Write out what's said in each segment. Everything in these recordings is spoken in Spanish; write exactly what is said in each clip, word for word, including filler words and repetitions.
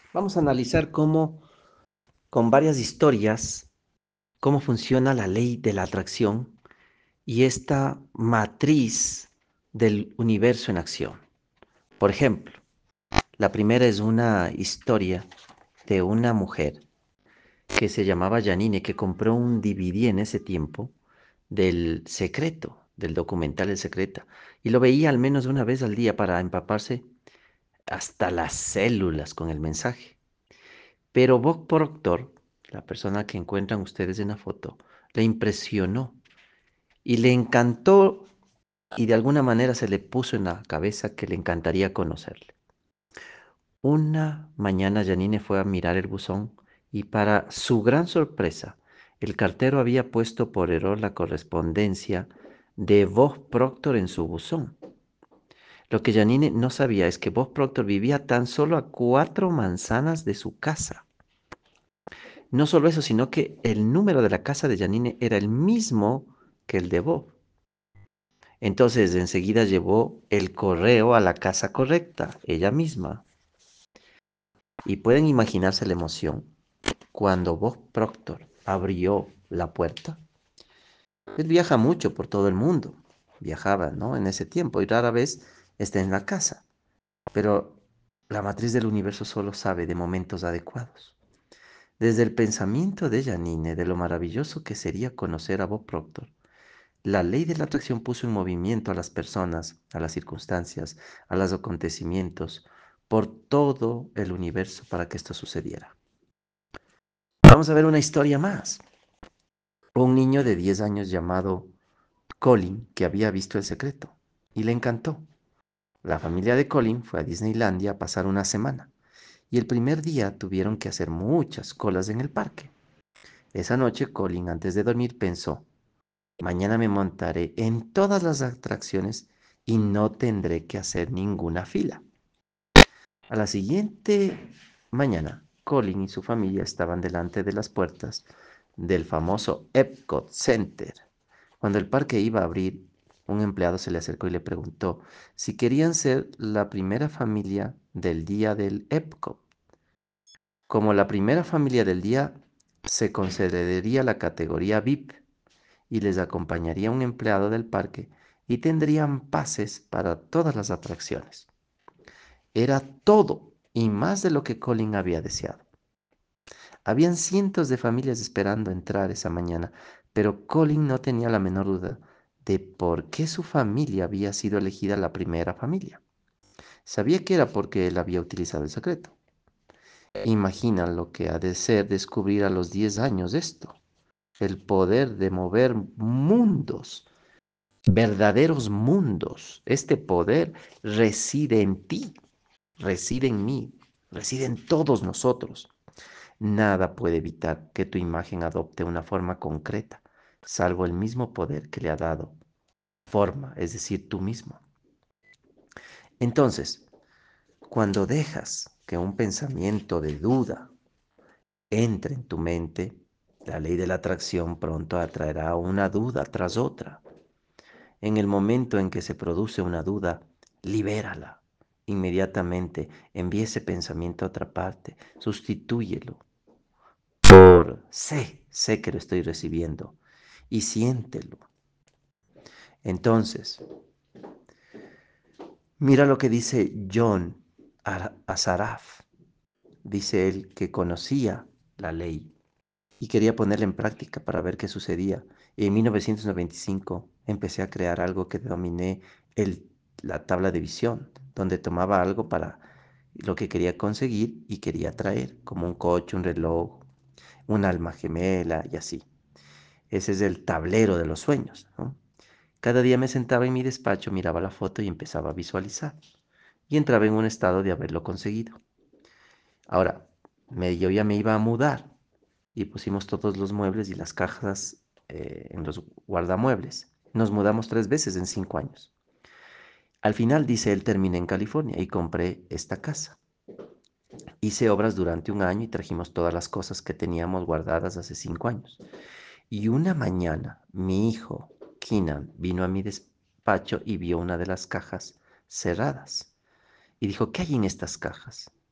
Vamos a analizar cómo, con varias historias, cómo funciona la ley de la atracción y esta matriz del universo en acción. Por ejemplo, la primera es una historia de una mujer que se llamaba Janine, que compró un D V D en ese tiempo del Secreto, del documental El Secreto, y lo veía al menos una vez al día para empaparse hasta las células con el mensaje. Pero Bob Proctor, la persona que encuentran ustedes en la foto, le impresionó y le encantó y de alguna manera se le puso en la cabeza que le encantaría conocerle. Una mañana Janine fue a mirar el buzón y para su gran sorpresa, el cartero había puesto por error la correspondencia de Bob Proctor en su buzón. Lo que Janine no sabía es que Bob Proctor vivía tan solo a cuatro manzanas de su casa. No solo eso, sino que el número de la casa de Janine era el mismo que el de Bob. Entonces enseguida llevó el correo a la casa correcta, ella misma. Y pueden imaginarse la emoción cuando Bob Proctor abrió la puerta. Él viaja mucho por todo el mundo, viajaba, ¿no? En ese tiempo y rara vez está en la casa. Pero la matriz del universo solo sabe de momentos adecuados. Desde el pensamiento de Janine de lo maravilloso que sería conocer a Bob Proctor, la ley de la atracción puso en movimiento a las personas, a las circunstancias, a los acontecimientos, por todo el universo para que esto sucediera. Vamos a ver una historia más. Un niño de diez años llamado Colin que había visto El Secreto y le encantó. La familia de Colin fue a Disneylandia a pasar una semana y el primer día tuvieron que hacer muchas colas en el parque. Esa noche Colin antes de dormir pensó: mañana me montaré en todas las atracciones y no tendré que hacer ninguna fila. A la siguiente mañana, Colin y su familia estaban delante de las puertas del famoso Epcot Center. Cuando el parque iba a abrir, un empleado se le acercó y le preguntó si querían ser la primera familia del día del Epcot. Como la primera familia del día, se concedería la categoría V I P y les acompañaría un empleado del parque y tendrían pases para todas las atracciones. Era todo y más de lo que Colin había deseado. Habían cientos de familias esperando entrar esa mañana, pero Colin no tenía la menor duda de por qué su familia había sido elegida la primera familia. Sabía que era porque él había utilizado el secreto. Imagina lo que ha de ser descubrir a los diez años esto, el poder de mover mundos, verdaderos mundos. Este poder reside en ti, reside en mí, reside en todos nosotros. Nada puede evitar que tu imagen adopte una forma concreta, salvo el mismo poder que le ha dado forma, es decir, tú mismo. Entonces, cuando dejas que un pensamiento de duda entre en tu mente, la ley de la atracción pronto atraerá una duda tras otra. En el momento en que se produce una duda, libérala. Inmediatamente envía ese pensamiento a otra parte, sustitúyelo por sé, sé que lo estoy recibiendo y siéntelo. Entonces, mira lo que dice John Azaraf. Dice él que conocía la ley y quería ponerla en práctica para ver qué sucedía. Y en mil novecientos noventa y cinco empecé a crear algo que denominé el, la tabla de visión, donde tomaba algo para lo que quería conseguir y quería traer, como un coche, un reloj, un alma gemela y así. Ese es el tablero de los sueños, ¿no? Cada día me sentaba en mi despacho, miraba la foto y empezaba a visualizar. Y entraba en un estado de haberlo conseguido. Ahora, me, yo ya me iba a mudar y pusimos todos los muebles y las cajas eh, en los guardamuebles. Nos mudamos tres veces en cinco años. Al final, dice él, terminé en California y compré esta casa. Hice obras durante un año y trajimos todas las cosas que teníamos guardadas hace cinco años. Y una mañana, mi hijo, Keenan, vino a mi despacho y vio una de las cajas cerradas. Y dijo: ¿qué hay en estas cajas?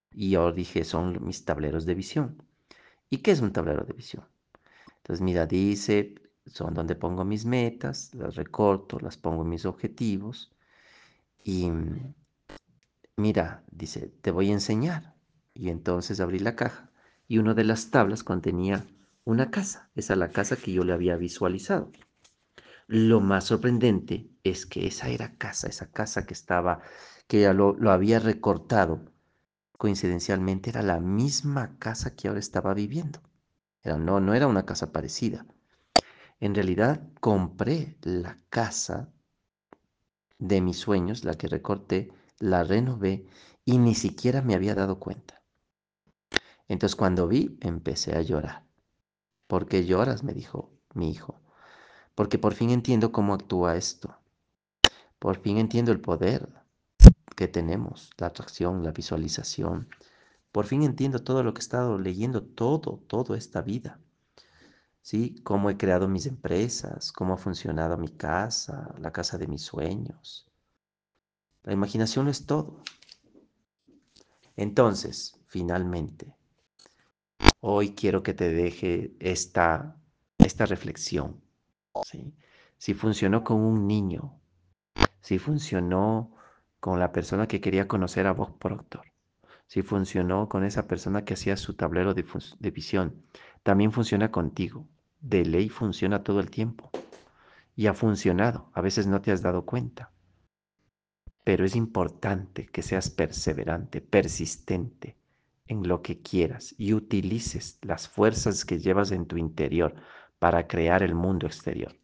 Y yo dije, son mis tableros de visión. ¿Y qué es un tablero de visión? Entonces, mira, dice, son donde pongo mis metas, las recorto, las pongo en mis objetivos. Y mm, mira, dice, te voy a enseñar. Y entonces abrí la caja y una de las tablas contenía una casa. Esa es la casa que yo le había visualizado. Lo más sorprendente es que esa era casa, esa casa que estaba, que ya lo, lo había recortado, coincidencialmente era la misma casa que ahora estaba viviendo. Era, no, no era una casa parecida. En realidad compré la casa de mis sueños, la que recorté, la renové y ni siquiera me había dado cuenta. Entonces cuando vi, empecé a llorar. ¿Por qué lloras? Me dijo mi hijo. Porque por fin entiendo cómo actúa esto. Por fin entiendo el poder que tenemos, la atracción, la visualización. Por fin entiendo todo lo que he estado leyendo, todo, toda esta vida. ¿Sí? Cómo he creado mis empresas, cómo ha funcionado mi casa, la casa de mis sueños. La imaginación lo es todo. Entonces, finalmente, hoy quiero que te deje esta, esta reflexión. ¿Sí? Si funcionó con un niño, si funcionó con la persona que quería conocer a Bob Proctor, si funcionó con esa persona que hacía su tablero de, de visión, también funciona contigo. De ley funciona todo el tiempo. Y ha funcionado. A veces no te has dado cuenta. Pero es importante que seas perseverante, persistente en lo que quieras y utilices las fuerzas que llevas en tu interior para crear el mundo exterior.